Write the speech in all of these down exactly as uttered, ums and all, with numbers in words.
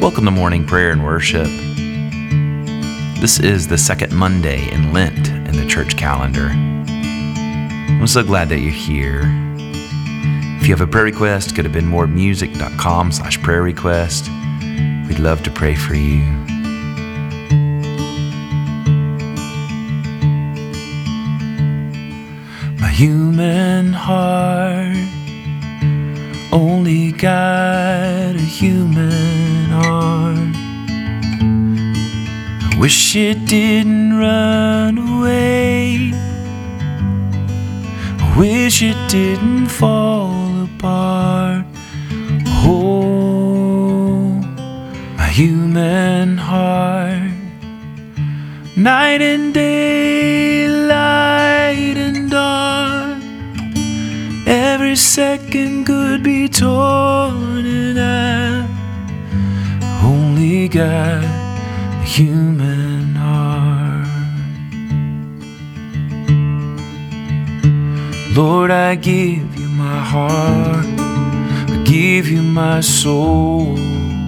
Welcome to morning prayer and worship. This is the second Monday in Lent in the church calendar. I'm so glad that you're here. If you have a prayer request, go to benmoremusic.com slash prayer request. We'd love to pray for you. My human heart only got a human arm. I wish it didn't run away. I wish it didn't fall apart. Oh, my human heart. Night and day, light and dark. Every second could be torn in half. Only got a human heart. Lord, I give you my heart. I give you my soul.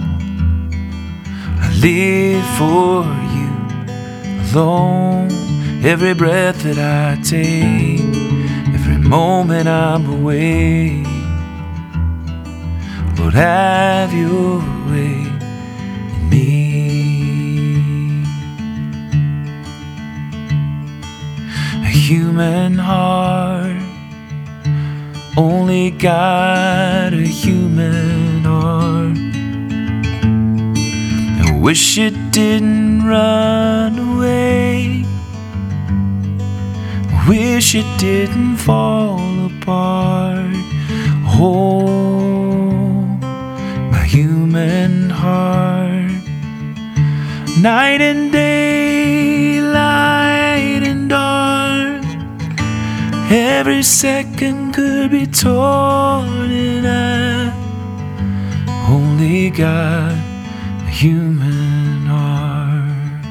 I live for you alone. Every breath that I take, every moment I'm away. Lord, have your way in me. A human heart only got a human heart. I wish it didn't run away. Wish it didn't fall apart. Oh, my human heart. Night and day, light and dark. Every second could be torn in half. Only got a human heart.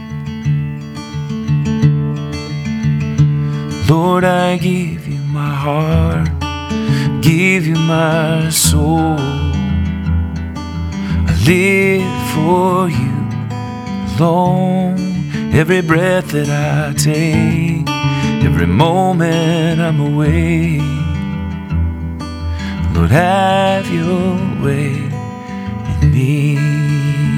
Lord, I give you my heart, give you my soul. I live for you alone. Every breath that I take, every moment I'm away. Lord, have your way in me.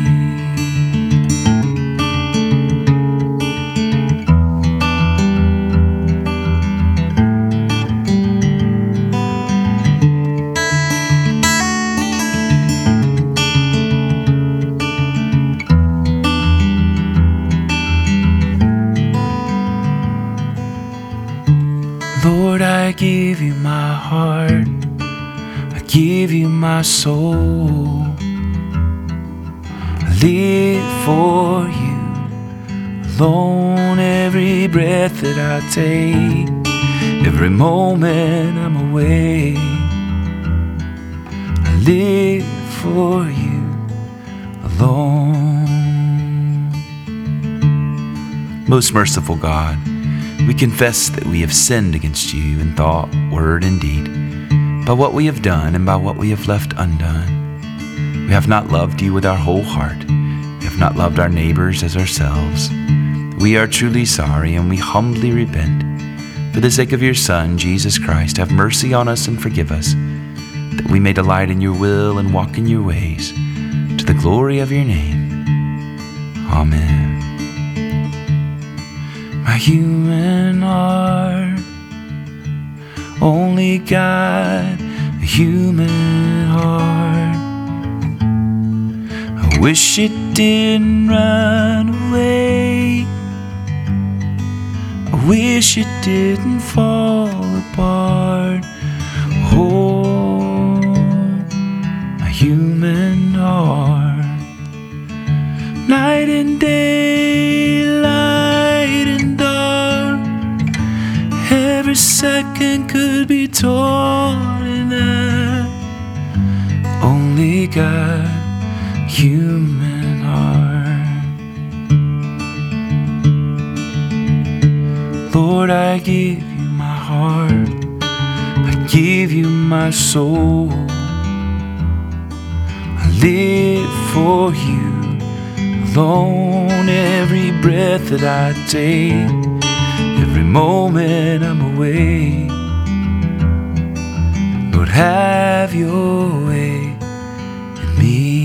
Lord, I give you my heart, I give you my soul. I live for you alone. Every breath that I take, every moment I'm away. I live for you alone. Most merciful God, we confess that we have sinned against you in thought, word, and deed, by what we have done and by what we have left undone. We have not loved you with our whole heart. We have not loved our neighbors as ourselves. We are truly sorry, and we humbly repent. For the sake of your Son, Jesus Christ, have mercy on us and forgive us, that we may delight in your will and walk in your ways, to the glory of your name. Amen. My human heart only got a human heart. I wish it didn't run away. I wish it didn't fall apart. Oh, my human heart. Night and day, light and dark. Every second could be torn in half. Only got human heart. Lord, I give you my heart, I give you my soul. I live for you alone every breath that I take, every moment I'm away. Lord, have your way in me.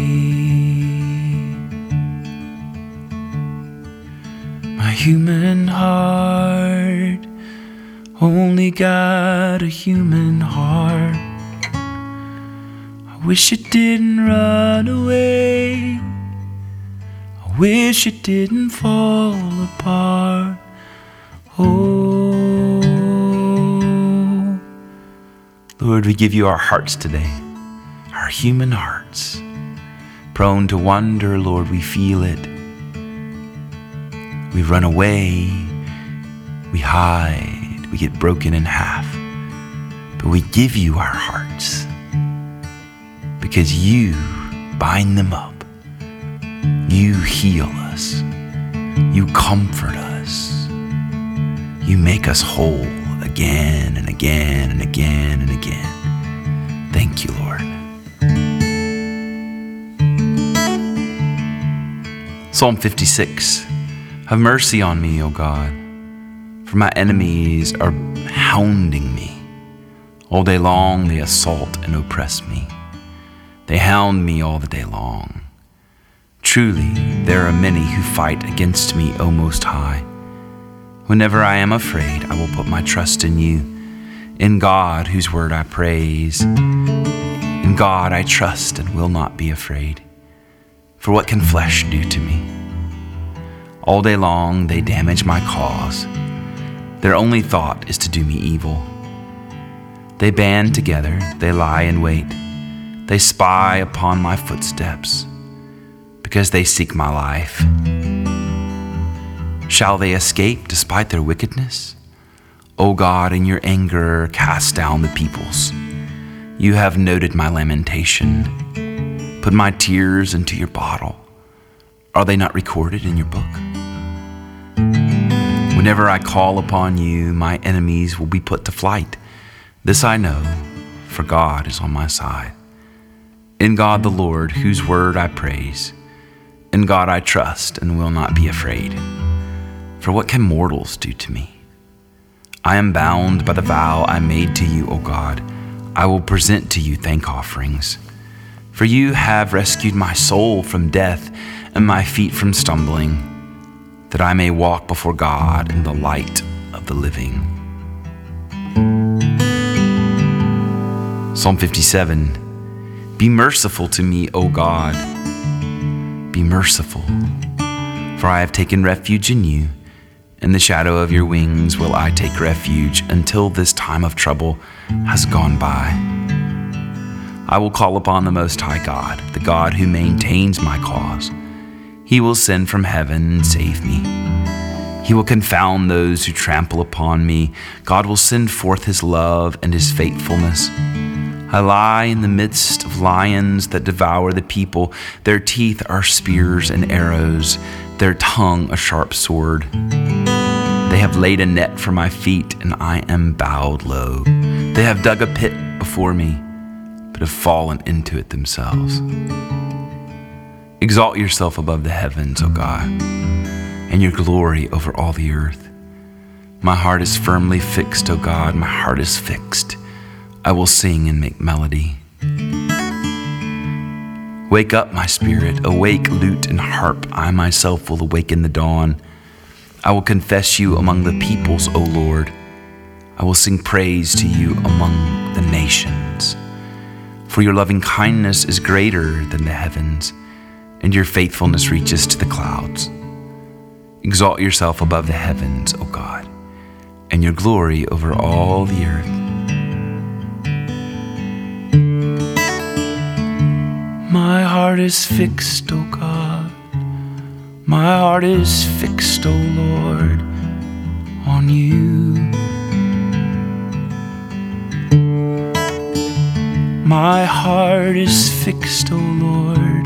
My human heart only got a human heart. I wish it didn't run away. I wish it didn't fall apart. Oh, Lord, we give you our hearts today, our human hearts. Prone to wonder, Lord, we feel it. We run away, we hide, we get broken in half. But we give you our hearts because you bind them up. You heal us. You comfort us. You make us whole again and again and again and again. Thank you, Lord. Psalm fifty-six. Have mercy on me, O God, for my enemies are hounding me. All day long they assault and oppress me. They hound me all the day long. Truly, there are many who fight against me, O Most High. Whenever I am afraid, I will put my trust in you, in God, whose word I praise. In God I trust and will not be afraid. For what can flesh do to me? All day long they damage my cause. Their only thought is to do me evil. They band together, they lie in wait. They spy upon my footsteps, because they seek my life. Shall they escape despite their wickedness? O God, in your anger, cast down the peoples. You have noted my lamentation. Put my tears into your bottle. Are they not recorded in your book? Whenever I call upon you, my enemies will be put to flight. This I know, for God is on my side. In God the Lord, whose word I praise. In God I trust and will not be afraid. For what can mortals do to me? I am bound by the vow I made to you, O God. I will present to you thank offerings. For you have rescued my soul from death and my feet from stumbling, that I may walk before God in the light of the living. Psalm fifty-seven. Be merciful to me, O God. Be merciful, for I have taken refuge in you. In the shadow of your wings will I take refuge until this time of trouble has gone by. I will call upon the Most High God, the God who maintains my cause. He will send from heaven and save me. He will confound those who trample upon me. God will send forth his love and his faithfulness. I lie in the midst of lions that devour the people. Their teeth are spears and arrows, their tongue a sharp sword. They have laid a net for my feet, and I am bowed low. They have dug a pit before me, but have fallen into it themselves. Exalt yourself above the heavens, O God, and your glory over all the earth. My heart is firmly fixed, O God, my heart is fixed. I will sing and make melody. Wake up, my spirit, awake, lute and harp. I myself will awaken the dawn. I will confess you among the peoples, O Lord. I will sing praise to you among the nations. For your loving kindness is greater than the heavens, and your faithfulness reaches to the clouds. Exalt yourself above the heavens, O God, and your glory over all the earth. My heart is fixed, O God. My heart is fixed, O Lord, on you. My heart is fixed, O Lord.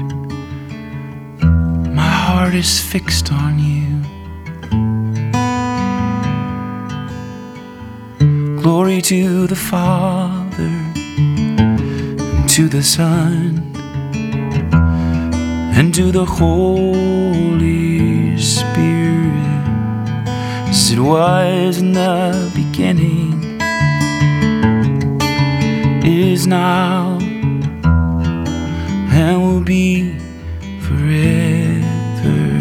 My heart is fixed on you. Glory to the Father, and to the Son, and to the Holy Spirit, as it was in the beginning, is now, and will be forever.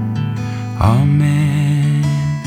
Amen.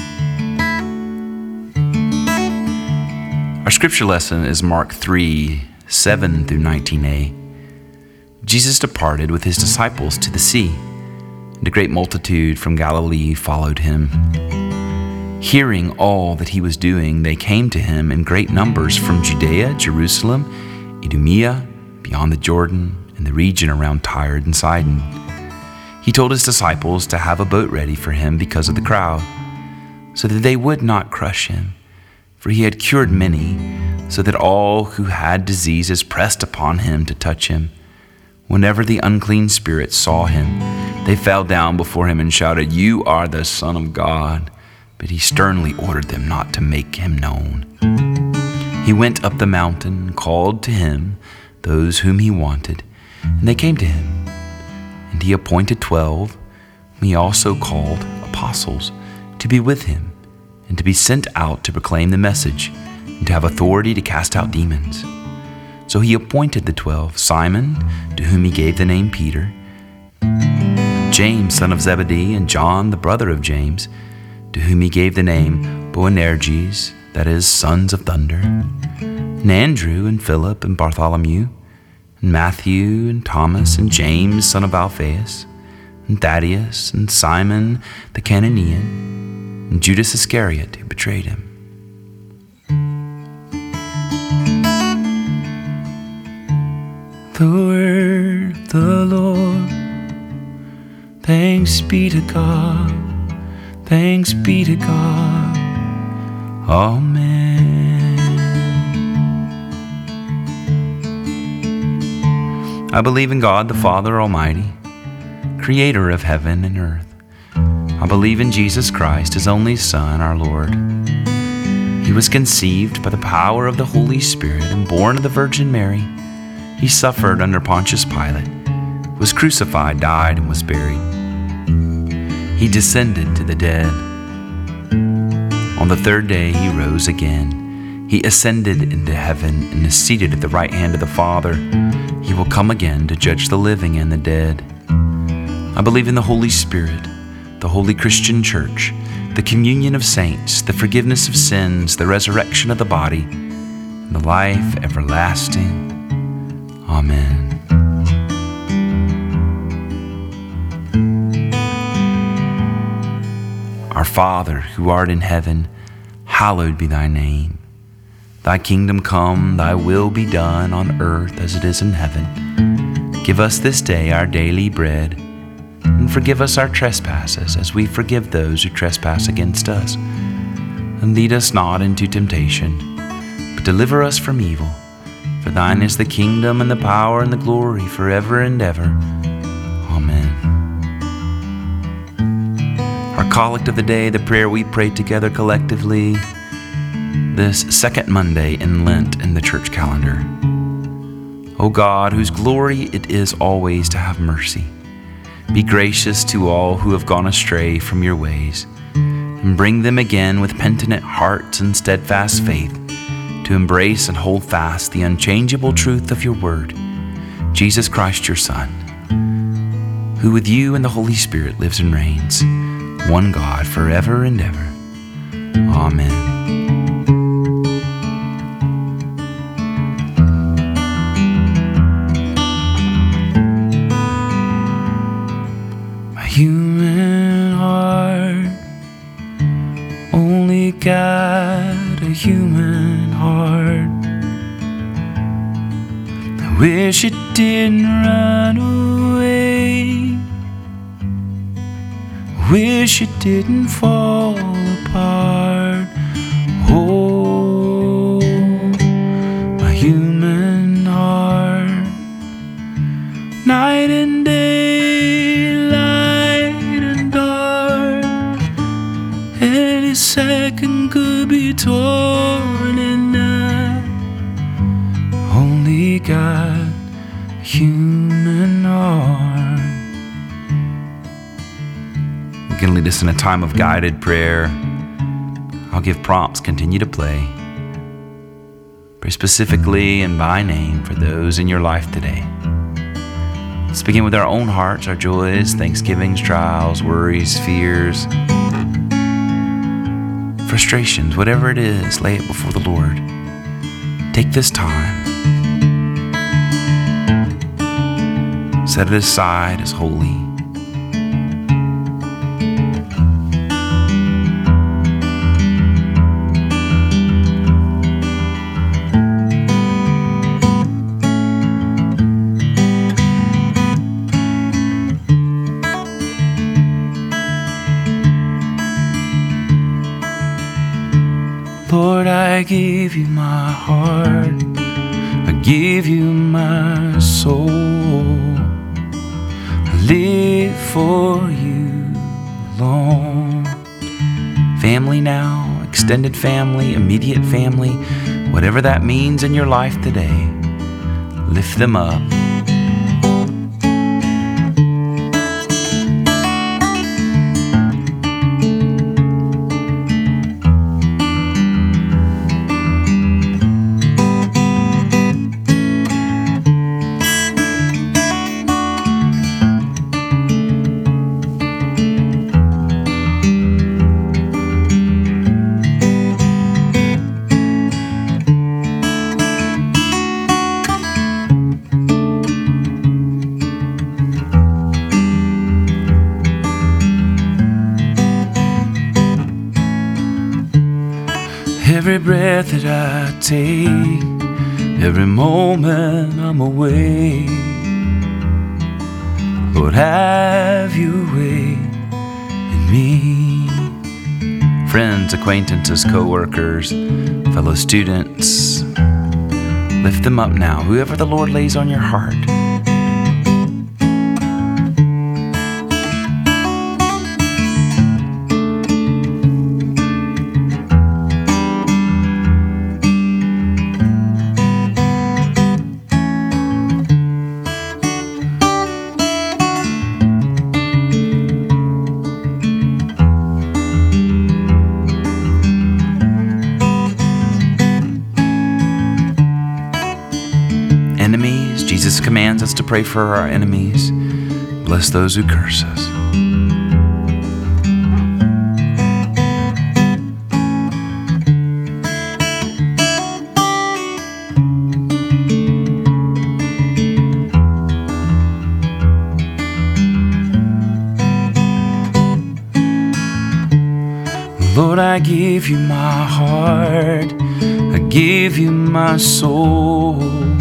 Our scripture lesson is Mark three, seven through nineteen a. Jesus departed with his disciples to the sea, and a great multitude from Galilee followed him. Hearing all that he was doing, they came to him in great numbers from Judea, Jerusalem, Idumea, beyond the Jordan, and the region around Tyre and Sidon. He told his disciples to have a boat ready for him because of the crowd, so that they would not crush him, for he had cured many, so that all who had diseases pressed upon him to touch him. Whenever the unclean spirits saw him, they fell down before him and shouted, "You are the Son of God." But he sternly ordered them not to make him known. He went up the mountain and called to him those whom he wanted, and they came to him. And he appointed twelve, whom he also called apostles, to be with him, and to be sent out to proclaim the message, and to have authority to cast out demons. So he appointed the twelve: Simon, to whom he gave the name Peter, James, son of Zebedee, and John, the brother of James, to whom he gave the name Boanerges, that is, sons of thunder, and Andrew, and Philip, and Bartholomew, and Matthew, and Thomas, and James, son of Alphaeus, and Thaddeus, and Simon the Cananean, and Judas Iscariot, who betrayed him. The word of the Lord. Thanks be to God. Thanks be to God. Amen. I believe in God the Father Almighty, creator of heaven and earth. I believe in Jesus Christ, his only Son, our Lord. He was conceived by the power of the Holy Spirit and born of the Virgin Mary. He suffered under Pontius Pilate, was crucified, died, and was buried. He descended to the dead. On the third day he rose again. He ascended into heaven and is seated at the right hand of the Father. He will come again to judge the living and the dead. I believe in the Holy Spirit, the holy Christian Church, the communion of saints, the forgiveness of sins, the resurrection of the body, and the life everlasting. Amen. Our Father, who art in heaven, hallowed be thy name. Thy kingdom come, thy will be done on earth as it is in heaven. Give us this day our daily bread, and forgive us our trespasses as we forgive those who trespass against us. And lead us not into temptation, but deliver us from evil. For thine is the kingdom and the power and the glory forever and ever. Amen. Our collect of the day, the prayer we prayed together collectively this second Monday in Lent in the church calendar. O God, whose glory it is always to have mercy, be gracious to all who have gone astray from your ways, and bring them again with penitent hearts and steadfast faith to embrace and hold fast the unchangeable truth of your word, Jesus Christ, your Son, who with you and the Holy Spirit lives and reigns, one God, forever and ever. Amen. My human heart only got a human heart. I wish it didn't run away. I wish it didn't fall apart. Oh, my human heart. Night and day, light and dark, any second could be torn in half. Only got a human heart. can lead us in a time of guided prayer. I'll give prompts, continue to play. Pray specifically and by name for those in your life today. Let's begin with our own hearts, our joys, thanksgivings, trials, worries, fears, frustrations, whatever it is, lay it before the Lord. Take this time. Set it aside as holy. Lord, I give you my heart, I give you my soul. I live for you alone. Family now, extended family, immediate family, whatever that means in your life today, lift them up. Every breath that I take, every moment I'm away, Lord, have your way in me. Friends, acquaintances, co-workers, fellow students, lift them up now, whoever the Lord lays on your heart. Enemies, Jesus commands us to pray for our enemies. Bless those who curse us. Lord, I give you my heart, I give you my soul.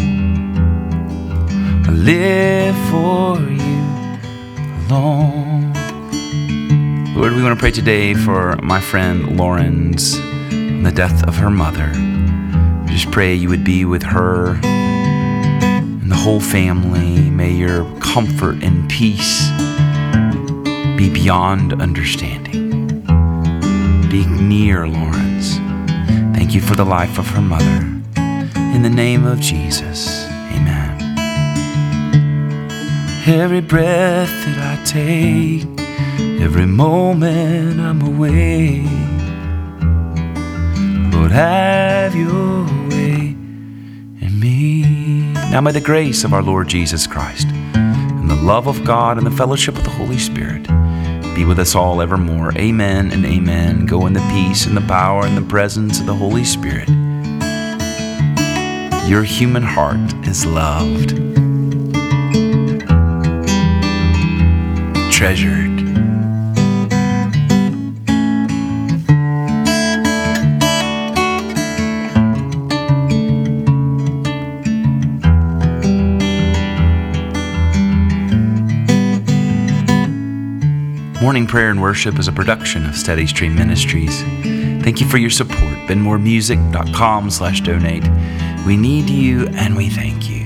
I live for you alone. Lord, we want to pray today for my friend Lauren's, and the death of her mother. We just pray you would be with her and the whole family. May your comfort and peace be beyond understanding. Be near Lawrence. Thank you for the life of her mother. In the name of Jesus, amen. Every breath that I take, every moment I'm away, Lord, have your way in me. Now may the grace of our Lord Jesus Christ and the love of God and the fellowship of the Holy Spirit be with us all evermore. Amen and amen. Go in the peace and the power and the presence of the Holy Spirit. Your human heart is loved, treasured. Morning Prayer and Worship is a production of Steady Stream Ministries. Thank you for your support. benmoremusic dot com slash donate. We need you and we thank you.